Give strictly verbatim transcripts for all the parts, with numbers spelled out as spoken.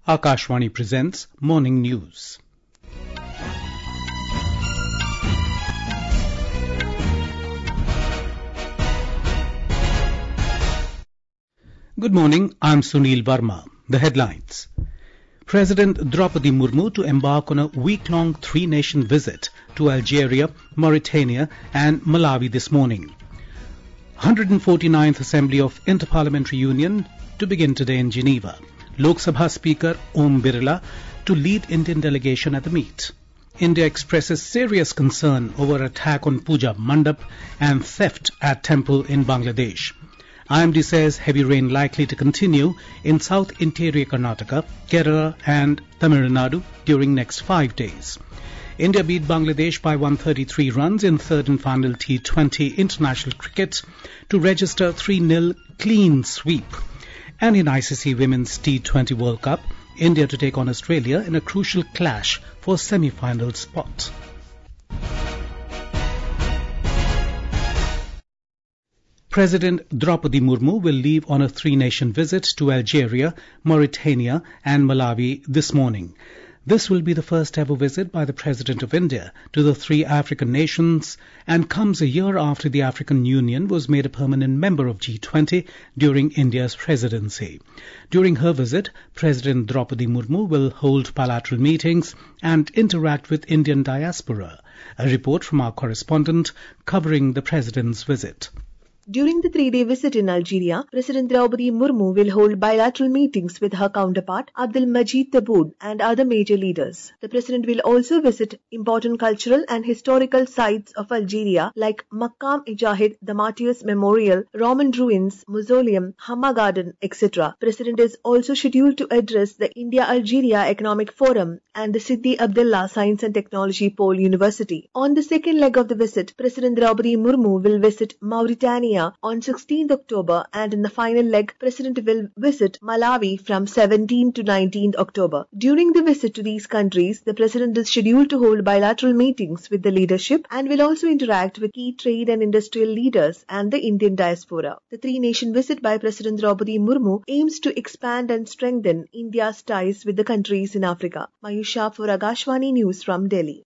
Akashvani presents Morning News. Good morning, I'm Sunil Verma. The headlines. President Draupadi Murmu to embark on a week-long three-nation visit to Algeria, Mauritania and Malawi this morning. one hundred forty-ninth Assembly of Inter-Parliamentary Union to begin today in Geneva. Lok Sabha Speaker Om Birla to lead Indian delegation at the meet. India expresses serious concern over attack on Puja Mandap and theft at temple in Bangladesh. I M D says heavy rain likely to continue in south interior Karnataka, Kerala and Tamil Nadu during next five days. India beat Bangladesh by one hundred thirty-three runs in third and final T twenty international cricket to register three nil clean sweep. And in I C C Women's T twenty World Cup, India to take on Australia in a crucial clash for semi-final spot. President Draupadi Murmu will leave on a three-nation visit to Algeria, Mauritania and Malawi this morning. This will be the first ever visit by the President of India to the three African nations and comes a year after the African Union was made a permanent member of G twenty during India's presidency. During her visit, President Draupadi Murmu will hold bilateral meetings and interact with Indian diaspora. A report from our correspondent covering the President's visit. During the three-day visit in Algeria, President Draupadi Murmu will hold bilateral meetings with her counterpart Abdel Majid Tebboune and other major leaders. The President will also visit important cultural and historical sites of Algeria like Maqam-e-Jahid, the Martyrs Memorial, Roman Ruins, Mausoleum, Hamma Garden, et cetera. President is also scheduled to address the India-Algeria Economic Forum and the Sidi Abdullah Science and Technology Pole University. On the second leg of the visit, President Draupadi Murmu will visit Mauritania on sixteenth October, and in the final leg, President will visit Malawi from seventeenth to nineteenth October. During the visit to these countries, the President is scheduled to hold bilateral meetings with the leadership and will also interact with key trade and industrial leaders and the Indian diaspora. The three-nation visit by President Draupadi Murmu aims to expand and strengthen India's ties with the countries in Africa. Mayusha for Akashvani News from Delhi.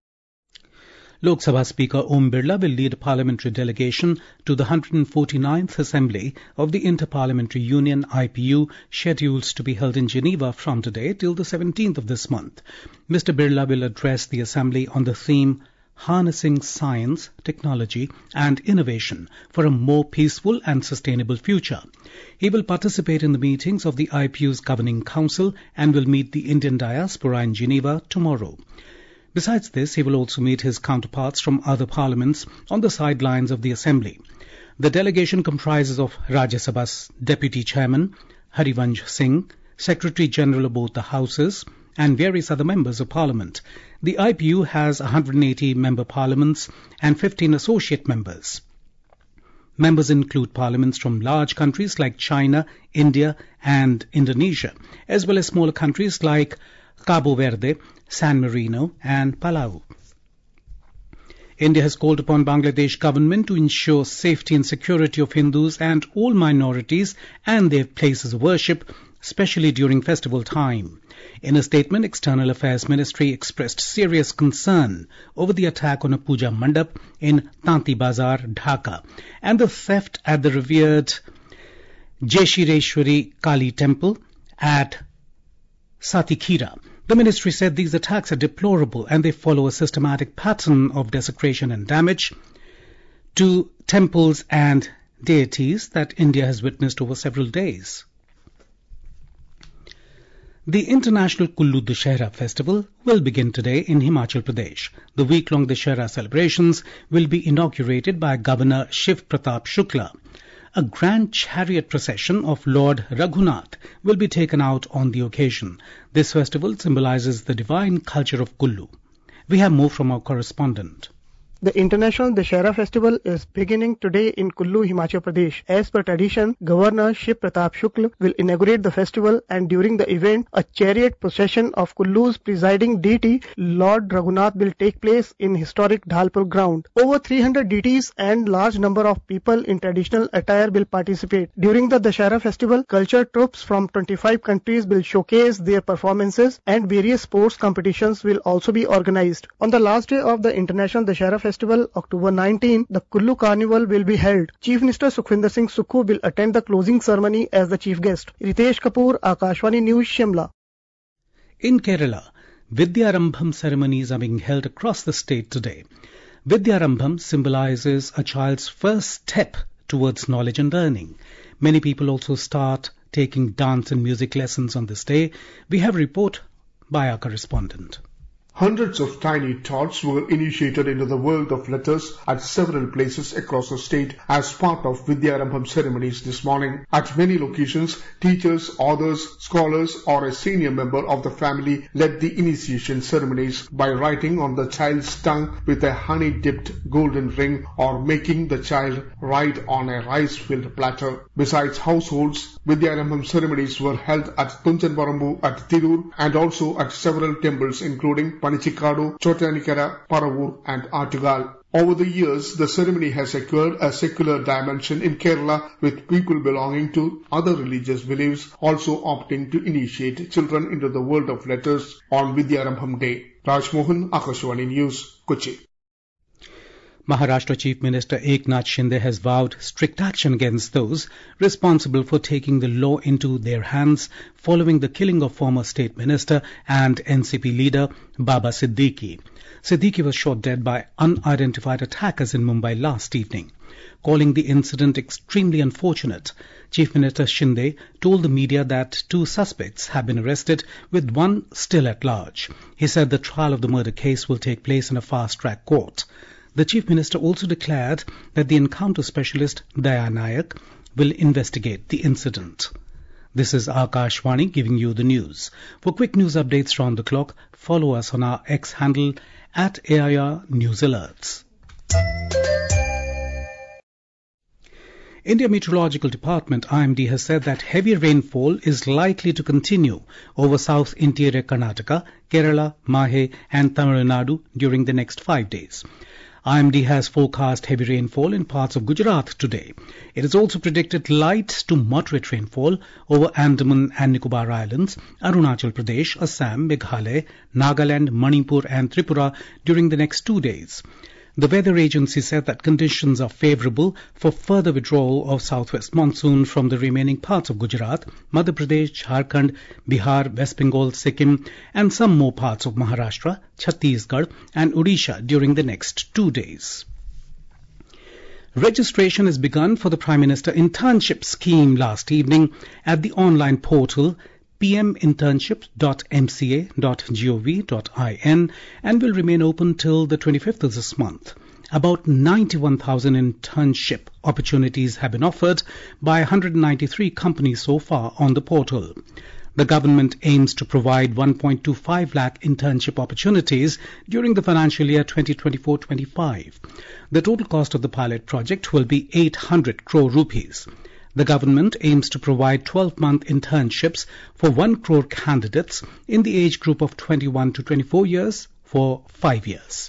Lok Sabha Speaker Om Birla will lead a parliamentary delegation to the one hundred forty-ninth Assembly of the Inter-Parliamentary Union I P U scheduled to be held in Geneva from today till the seventeenth of this month. Mister Birla will address the Assembly on the theme Harnessing Science, Technology and Innovation for a More Peaceful and Sustainable Future. He will participate in the meetings of the I P U's Governing Council and will meet the Indian diaspora in Geneva tomorrow. Besides this, he will also meet his counterparts from other parliaments on the sidelines of the Assembly. The delegation comprises of Rajya Sabha's Deputy Chairman, Harivansh Singh, Secretary General of both the Houses, and various other members of Parliament. The I P U has one hundred eighty member parliaments and fifteen associate members. Members include parliaments from large countries like China, India, and Indonesia, as well as smaller countries like Cabo Verde, San Marino and Palau. India has called upon Bangladesh government to ensure safety and security of Hindus and all minorities and their places of worship, especially during festival time. In a statement, External Affairs Ministry expressed serious concern over the attack on a Puja Mandap in Tanti Bazar, Dhaka, and the theft at the revered Jeshireshwari Kali temple at Satikhira. The ministry said these attacks are deplorable and they follow a systematic pattern of desecration and damage to temples and deities that India has witnessed over several days. The International Kullu Dussehra Festival will begin today in Himachal Pradesh. The week-long Dussehra celebrations will be inaugurated by Governor Shiv Pratap Shukla. A grand chariot procession of Lord Raghunath will be taken out on the occasion. This festival symbolizes the divine culture of Kullu. We have more from our correspondent. The International Dussehra Festival is beginning today in Kullu, Himachal Pradesh. As per tradition, Governor Shiv Pratap Shukla will inaugurate the festival, and during the event, a chariot procession of Kullu's presiding deity, Lord Raghunath, will take place in historic Dhalpur ground. Over three hundred deities and large number of people in traditional attire will participate. During the Dussehra festival, culture troops from twenty-five countries will showcase their performances, and various sports competitions will also be organized. On the last day of the International Dussehra Festival, October nineteenth, the Kullu Carnival will be held. Chief Minister Sukhwinder Singh Sukhu will attend the closing ceremony as the chief guest. Ritesh Kapoor, Akashvani News, Shimla. In Kerala, Vidyarambham ceremonies are being held across the state today. Vidyarambham symbolizes a child's first step towards knowledge and learning. Many people also start taking dance and music lessons on this day. We have a report by our correspondent. Hundreds of tiny tots were initiated into the world of letters at several places across the state as part of Vidyarambham ceremonies this morning. At many locations, teachers, authors, scholars or a senior member of the family led the initiation ceremonies by writing on the child's tongue with a honey-dipped golden ring or making the child write on a rice-filled platter. Besides households, Vidyarambham ceremonies were held at Tunchanvarambu at Tirur and also at several temples including Panichikadu, Chotanikara, Paravur and Artugal. Over the years, the ceremony has acquired a secular dimension in Kerala, with people belonging to other religious beliefs also opting to initiate children into the world of letters on Vidyarambham Day. Raj Mohan, Akashvani News, Kochi. Maharashtra Chief Minister Eknath Shinde has vowed strict action against those responsible for taking the law into their hands following the killing of former State Minister and N C P leader Baba Siddiqui. Siddiqui was shot dead by unidentified attackers in Mumbai last evening. Calling the incident extremely unfortunate, Chief Minister Shinde told the media that two suspects have been arrested, with one still at large. He said the trial of the murder case will take place in a fast-track court. The Chief Minister also declared that the encounter specialist Daya Nayak will investigate the incident. This is Akashvani giving you the news. For quick news updates round the clock, follow us on our X handle at A I R News Alerts. India Meteorological Department I M D has said that heavy rainfall is likely to continue over South Interior Karnataka, Kerala, Mahe and Tamil Nadu during the next five days. I M D has forecast heavy rainfall in parts of Gujarat today. It has also predicted light to moderate rainfall over Andaman and Nicobar Islands, Arunachal Pradesh, Assam, Meghalaya, Nagaland, Manipur and Tripura during the next two days. The weather agency said that conditions are favourable for further withdrawal of southwest monsoon from the remaining parts of Gujarat, Madhya Pradesh, Jharkhand, Bihar, West Bengal, Sikkim and some more parts of Maharashtra, Chhattisgarh and Odisha during the next two days. Registration has begun for the Prime Minister Internship Scheme last evening at the online portal p m internship dot m c a dot gov dot in and will remain open till the twenty-fifth of this month. About ninety-one thousand internship opportunities have been offered by one hundred ninety-three companies so far on the portal. The government aims to provide one point two five lakh internship opportunities during the financial year twenty twenty-four twenty-five. The total cost of the pilot project will be eight hundred crore rupees. The government aims to provide twelve-month internships for one crore candidates in the age group of twenty-one to twenty-four years for five years.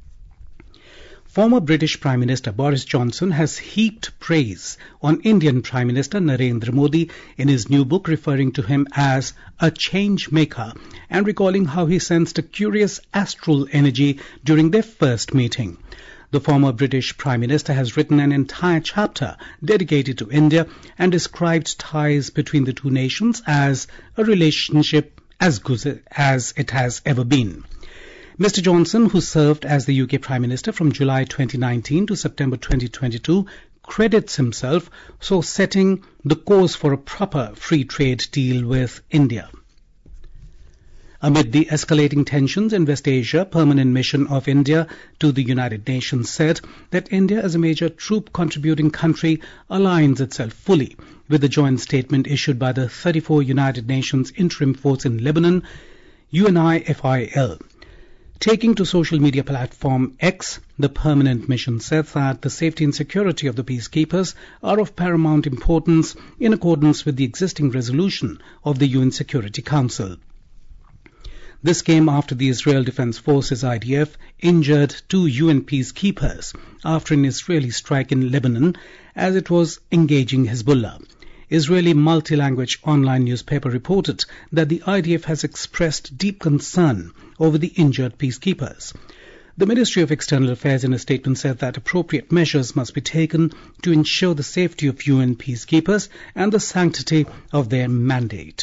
Former British Prime Minister Boris Johnson has heaped praise on Indian Prime Minister Narendra Modi in his new book, referring to him as a change maker and recalling how he sensed a curious astral energy during their first meeting. The former British Prime Minister has written an entire chapter dedicated to India and described ties between the two nations as a relationship as good as it has ever been. Mister Johnson, who served as the U K Prime Minister from July twenty nineteen to September twenty twenty-two, credits himself for setting the course for a proper free trade deal with India. Amid the escalating tensions in West Asia, Permanent Mission of India to the United Nations said that India, as a major troop-contributing country, aligns itself fully with the joint statement issued by the thirty-four United Nations Interim Force in Lebanon, U N I F I L. Taking to social media platform X, the permanent mission said that the safety and security of the peacekeepers are of paramount importance in accordance with the existing resolution of the U N Security Council. This came after the Israel Defense Forces I D F injured two U N peacekeepers after an Israeli strike in Lebanon as it was engaging Hezbollah. Israeli multi-language online newspaper reported that the I D F has expressed deep concern over the injured peacekeepers. The Ministry of External Affairs in a statement said that appropriate measures must be taken to ensure the safety of U N peacekeepers and the sanctity of their mandate.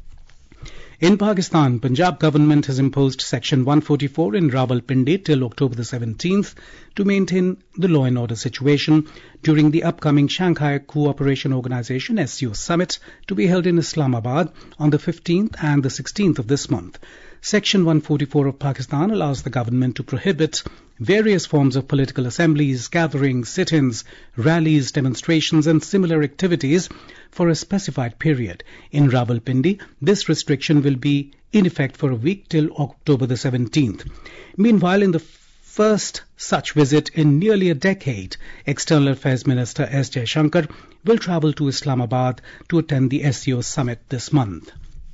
In Pakistan, Punjab government has imposed Section one forty-four in Rawalpindi till October the seventeenth to maintain the law and order situation during the upcoming Shanghai Cooperation Organization S C O summit to be held in Islamabad on the fifteenth and the sixteenth of this month. Section one forty-four of Pakistan allows the government to prohibit various forms of political assemblies, gatherings, sit-ins, rallies, demonstrations and similar activities for a specified period. In Rawalpindi, this restriction will be in effect for a week till October the seventeenth. Meanwhile, in the first such visit in nearly a decade, External Affairs Minister S. Jaishankar will travel to Islamabad to attend the S C O summit this month.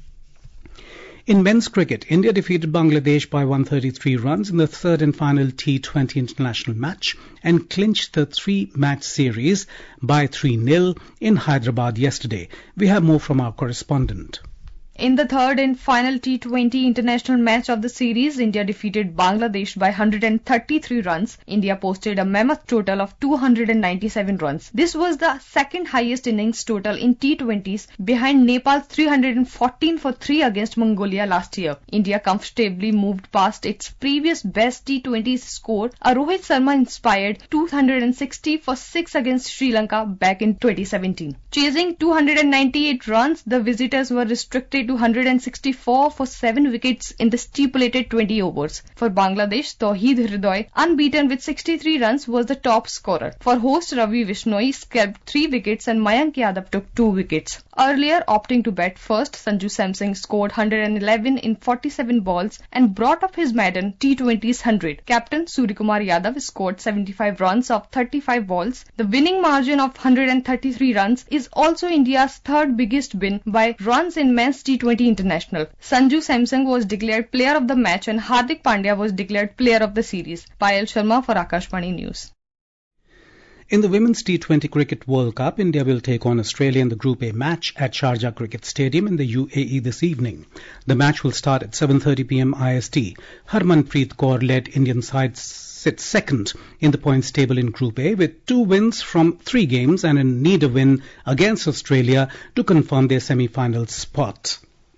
In men's cricket, India defeated Bangladesh by one hundred thirty-three runs in the third and final T twenty international match and clinched the three-match series by three nil in Hyderabad yesterday. We have more from our correspondent. In the third and final T twenty international match of the series, India defeated Bangladesh by one hundred thirty-three runs. India posted a mammoth total of two hundred ninety-seven runs. This was the second highest innings total in T twenties, behind Nepal's three hundred fourteen for three against Mongolia last year. India comfortably moved past its previous best T twenty score, a Rohit Sharma-inspired two hundred sixty for six against Sri Lanka back in twenty seventeen. Chasing two hundred ninety-eight runs, the visitors were restricted to one hundred sixty-four for seven wickets in the stipulated twenty overs. For Bangladesh, Tauheed Hridoy, unbeaten with sixty-three runs, was the top scorer. For host Ravi Vishnoi, scalped three wickets and Mayank Yadav took two wickets. Earlier, opting to bat first, Sanju Samson scored one hundred eleven in forty-seven balls and brought up his maiden T twenty's one hundred. Captain Suryakumar Yadav scored seventy-five runs of thirty-five balls. The winning margin of one hundred thirty-three runs is also India's third biggest win by runs in men's T twenty International. Sanju Samson was declared player of the match and Hardik Pandya was declared player of the series. Payal Sharma for Akashvani News. In the Women's T twenty Cricket World Cup, India will take on Australia in the Group A match at Sharjah Cricket Stadium in the U A E this evening. The match will start at seven thirty p m I S T. Harmanpreet Kaur-led Indian side sits second in the points table in Group A with two wins from three games and a need a win against Australia to confirm their semi-final spot.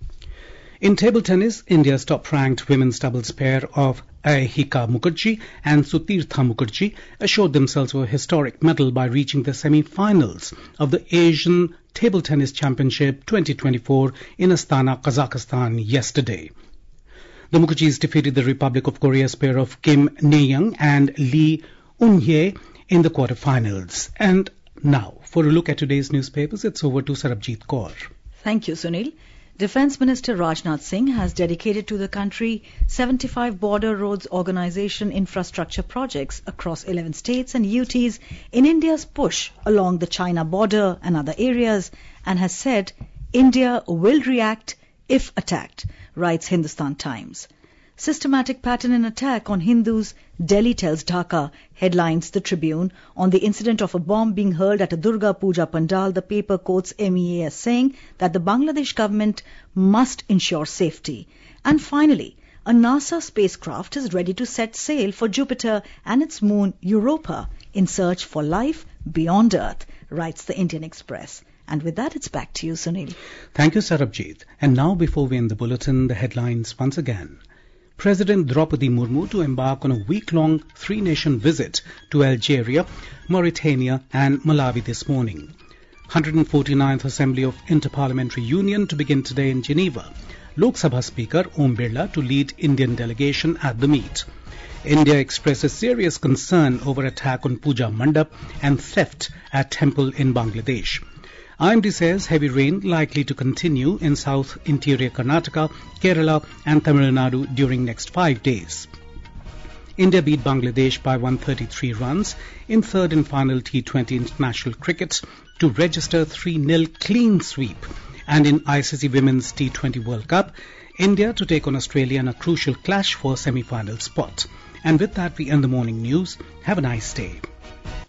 In table tennis, India's top-ranked women's doubles pair of Ahika Mukherjee and Sutirtha Mukherjee assured themselves of a historic medal by reaching the semi-finals of the Asian Table Tennis Championship twenty twenty-four in Astana, Kazakhstan yesterday. The Mukherjees defeated the Republic of Korea's pair of Kim Ne-young and Lee Un-hye in the quarterfinals. And now, for a look at today's newspapers, it's over to Sarabjit Kaur. Thank you, Sunil. Defence Minister Rajnath Singh has dedicated to the country seventy-five Border Roads Organisation infrastructure projects across eleven states and U Ts in India's push along the China border and other areas, and has said India will react if attacked, writes Hindustan Times. Systematic pattern in attack on Hindus, Delhi tells Dhaka, headlines the Tribune. On the incident of a bomb being hurled at a Durga Puja pandal, the paper quotes M E A as saying that the Bangladesh government must ensure safety. And finally, a NASA spacecraft is ready to set sail for Jupiter and its moon Europa in search for life beyond Earth, writes the Indian Express. And with that, it's back to you, Sunil. Thank you, Sarabjit. And now, before we end the bulletin, the headlines once again. President Draupadi Murmu to embark on a week-long three-nation visit to Algeria, Mauritania and Malawi this morning. one hundred forty-ninth Assembly of Inter-Parliamentary Union to begin today in Geneva. Lok Sabha Speaker Om Birla to lead Indian delegation at the meet. India expresses serious concern over attack on Puja Mandap and theft at temple in Bangladesh. I M D says heavy rain likely to continue in south interior Karnataka, Kerala and Tamil Nadu during next five days. India beat Bangladesh by one hundred thirty-three runs in third and final T twenty international cricket to register three nil clean sweep. And in I C C Women's T twenty World Cup, India to take on Australia in a crucial clash for semi-final spot. And with that, we end the morning news. Have a nice day.